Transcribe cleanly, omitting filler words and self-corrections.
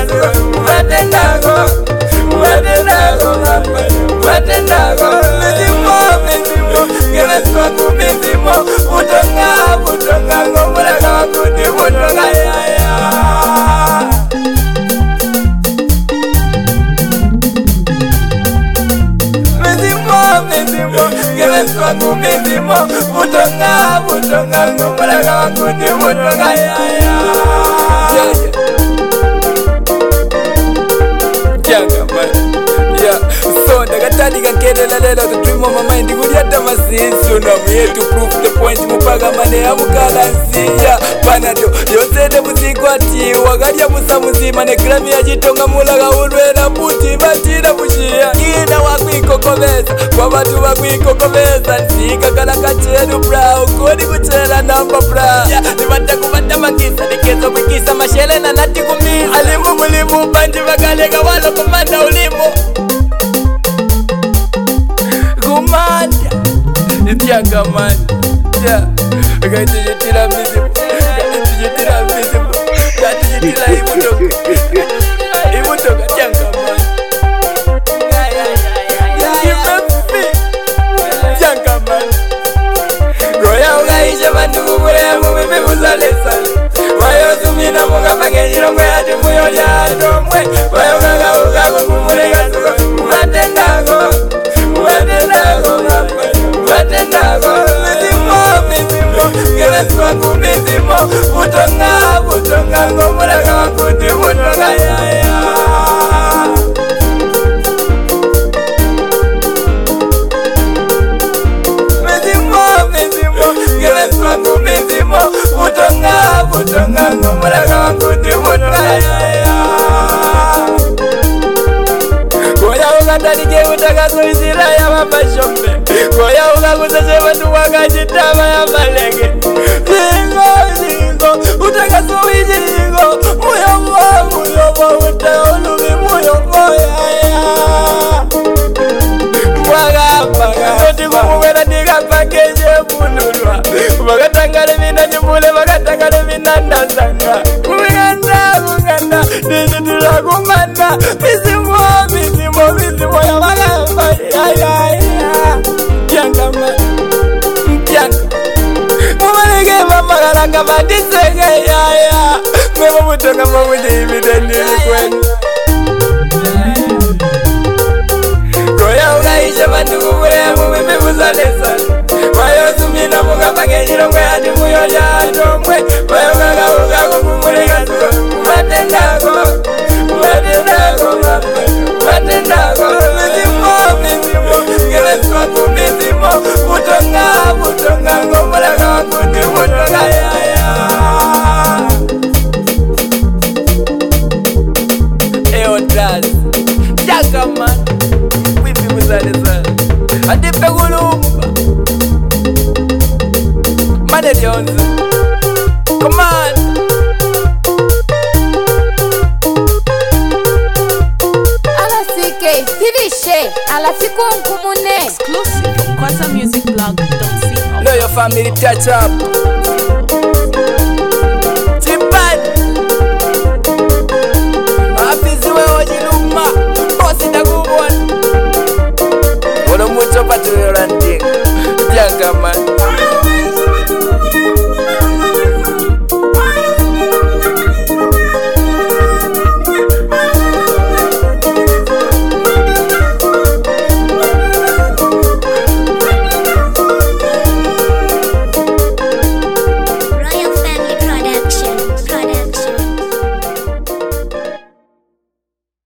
I'm here to prove the point. Mupaga mane ya mukalansiya Panado yosede muzikwati Wagalia musa muzima ne grami ya jitonga mulaga ulwela puti Batira mushia Ina wakwiko koveza Kwa watu wakwiko koveza Nsika kalaka chedu bra Ukodi kuchela namba bra Nibata kubata makisa Nikezo kwikisa mashele na nati kumiza Alimu mulimu banji wagalega walo kumanda ulimu Kumanda Nitianga man Gatijitila mizimu Gatijitila mizimu Gatijitila imutoka Tianga man Tianga man Goya ugaisha bandu kukule Mumimi muzalesa Wayo sumina munga Pangejiro mwe hati muyo liado mwe Wayo gaga ugago kumule gasuko Umatendago Umatendago Umatendago Geleswa kumizimo Utonga Ngomulaga wakuti Utonga yaya Mizimo Geleswa kumizimo Utonga Ngomulaga wakuti Utonga yaya Goya ugatarike utakazoizira ya mapashombe Goya ugakusache watu wakajitama ya malege Zingo utakazoiziro Muyobo utaolumi muyobo yaya Mwagapaga Noti kumugwena diga pakeje punulwa Wakatangale mina nyumule wakatangale mina ndazanga Kunganda Nijitila kumanda Mizimo ya magamba Tianga Mumalege mamagalanga madisenge yaya Memo mutonga mamuli imidendili kwenye Goya ugaisha bandu kukule mumimi muzalesa Wayo sumina munga pangejiro mwe hadi muyo liado mwe Wayo gaga ugago kumule gasuko Umatendago Umatendago Mizimo Geleswa kumizimo Utonga Ngomulaga wakuti Utonga yaya Eo dad Tianga man Wipi muzalesa Adipe gulumba Mane lionze Come on Tirishe, alafiku nkumune Exclusive from KwazaMusicBlog.co. Know your family touch up